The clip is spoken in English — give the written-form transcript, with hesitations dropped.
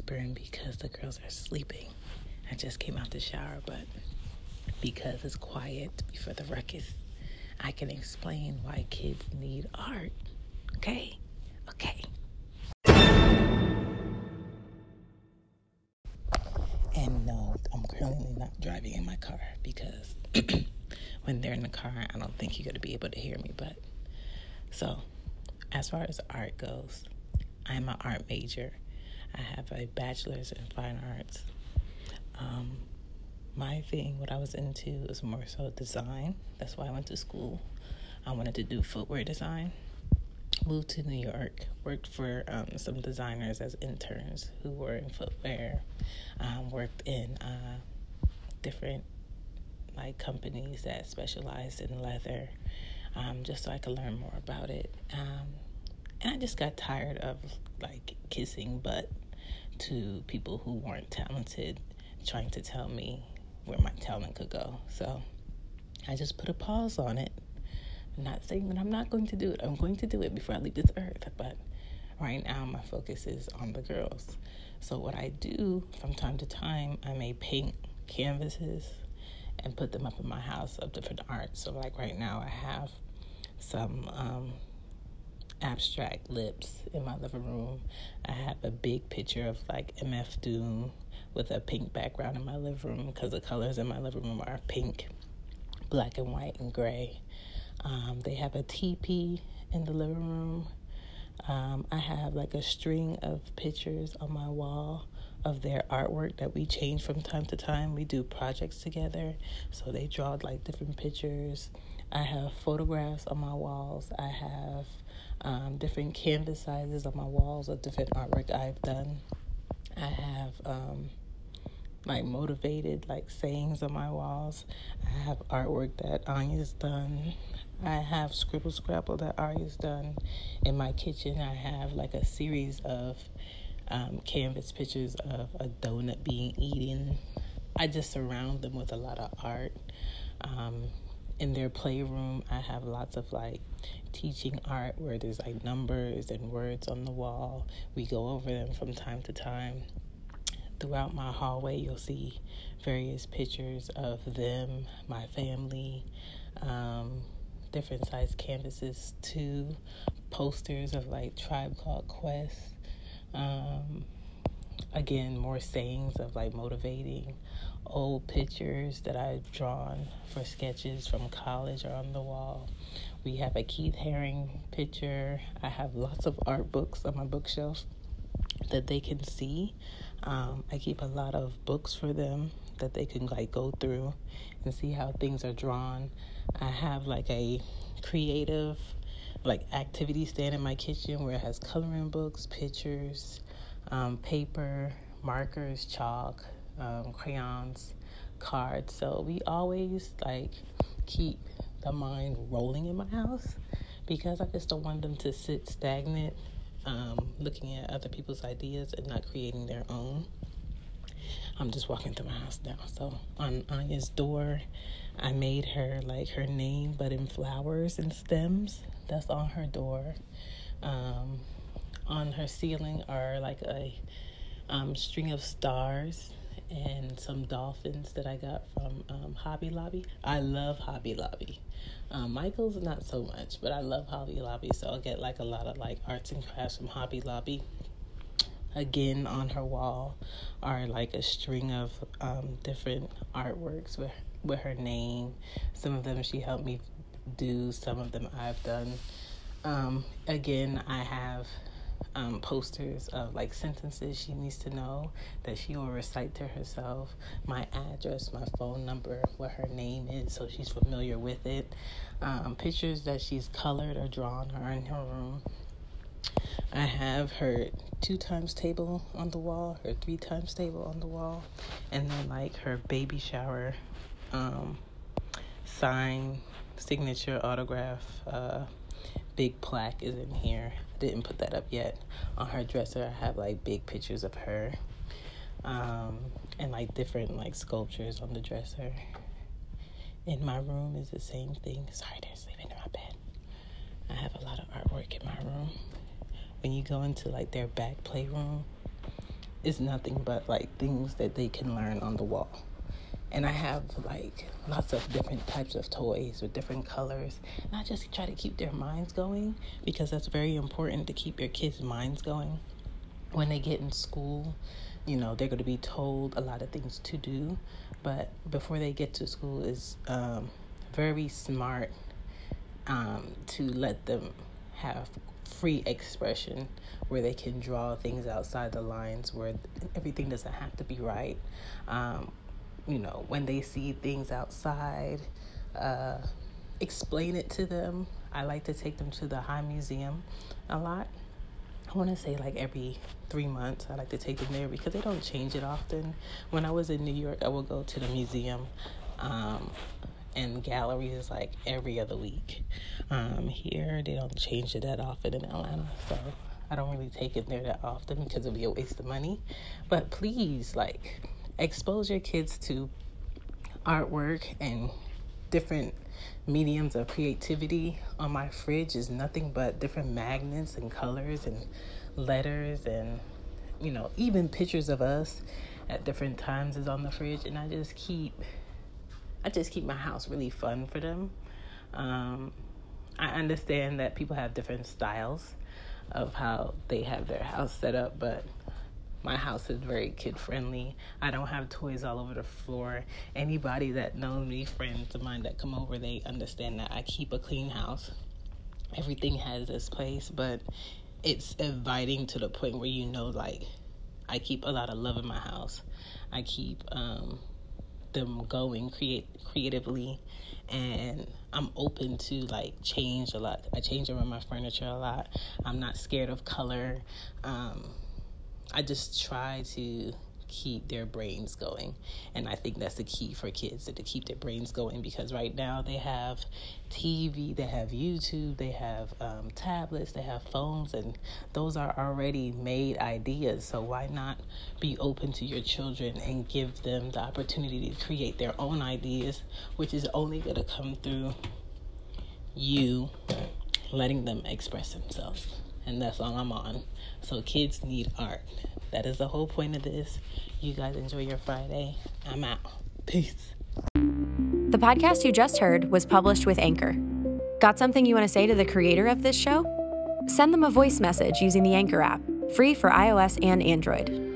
whispering because the girls are sleeping. I just came out the shower, but because it's quiet before the ruckus, I can explain why kids need art. Okay? And no, I'm currently not driving in my car because when they're in the car, I don't think you're going to be able to hear me. But so, as far as art goes, I'm an art major. I have a bachelor's in fine arts. My thing, what I was into, is more so design. That's why I went to school. I wanted to do footwear design. Moved to New York, worked for some designers as interns who were in footwear, worked in different companies that specialized in leather, just so I could learn more about it. And I just got tired of kissing butt to people who weren't talented, trying to tell me where my talent could go. So I just put a pause on it. I'm not saying that I'm not going to do it. I'm going to do it before I leave this earth. But right now, my focus is on the girls. So what I do from time to time, I may paint canvases and put them up in my house of different art. So right now, I have some abstract lips in my living room. I have a big picture of MF Doom with a pink background in my living room because the colors in my living room are pink, black and white, and gray. They have a teepee in the living room. I have a string of pictures on my wall of their artwork that we change from time to time. We do projects together, so they draw different pictures. I have photographs on my walls. I have different canvas sizes on my walls of different artwork I've done. I have motivated sayings on my walls. I have artwork that Anya's done. I have scribble scrabble that Arya's done. In my kitchen, I have a series of canvas pictures of a donut being eaten. I just surround them with a lot of art. In their playroom, I have lots of teaching art where there's numbers and words on the wall. We go over them from time to time. Throughout my hallway, you'll see various pictures of them, my family, different size canvases too, posters of Tribe Called Quest. Again, more sayings of motivating. Old pictures that I've drawn for sketches from college are on the wall. We have a Keith Haring picture. I have lots of art books on my bookshelf that they can see. I keep a lot of books for them that they can go through and see how things are drawn. I have a creative activity stand in my kitchen where it has coloring books, pictures, paper, markers, chalk, crayons, cards. So we always keep the mind rolling in my house because I just don't want them to sit stagnant, looking at other people's ideas and not creating their own. I'm just walking through my house now. So on Anya's door, I made her her name, but in flowers and stems. That's on her door. On her ceiling are a string of stars and some dolphins that I got from Hobby Lobby. I love Hobby Lobby. Michael's not so much, but I love Hobby Lobby, so I'll get a lot of arts and crafts from Hobby Lobby. Again, on her wall are a string of different artworks with her name. Some of them she helped me do, some of them I've done. Again, I have posters of sentences she needs to know that she will recite to herself, my address, my phone number, what her name is, so she's familiar with it. Pictures that she's colored or drawn are in her room. I have her 2 times table on the wall, her 3 times table on the wall, and then her baby shower sign, signature, autograph, big plaque is in here. I didn't put that up yet. On her dresser, I have big pictures of her, and different sculptures on the dresser. In my room is the same thing. Sorry, they're sleeping in my bed. I have a lot of artwork in my room. When you go into their back playroom, is nothing but like things that they can learn on the wall. And I have like lots of different types of toys with different colors. And I just try to keep their minds going, because that's very important, to keep your kids' minds going. When they get in school, they're going to be told a lot of things to do. But before they get to school, is very smart to let them have free expression, where they can draw things outside the lines, where everything doesn't have to be right. When they see things outside, explain it to them. I like to take them to the High Museum a lot. I want to say like every 3 months I like to take them there, because they don't change it often. When I was in New York, I would go to the museum and galleries like every other week. Here they don't change it that often in Atlanta, so I don't really take it there that often, because it'll be a waste of money. But please, expose your kids to artwork and different mediums of creativity. On my fridge is nothing but different magnets and colors and letters, and even pictures of us at different times is on the fridge. And I just keep my house really fun for them. I understand that people have different styles of how they have their house set up, but my house is very kid-friendly. I don't have toys all over the floor. Anybody that knows me, friends of mine that come over, they understand that I keep a clean house. Everything has its place, but it's inviting to the point where I keep a lot of love in my house. I keep them going creatively, and I'm open to change a lot. I change around my furniture a lot. I'm not scared of color. I just try to keep their brains going, and I think that's the key for kids, to keep their brains going, because right now they have TV, they have YouTube, they have tablets, they have phones, and those are already made ideas. So why not be open to your children and give them the opportunity to create their own ideas, which is only going to come through you letting them express themselves. And that's all I'm on. So kids need art. That is the whole point of this. You guys enjoy your Friday. I'm out. Peace. The podcast you just heard was published with Anchor. Got something you want to say to the creator of this show? Send them a voice message using the Anchor app, free for iOS and Android.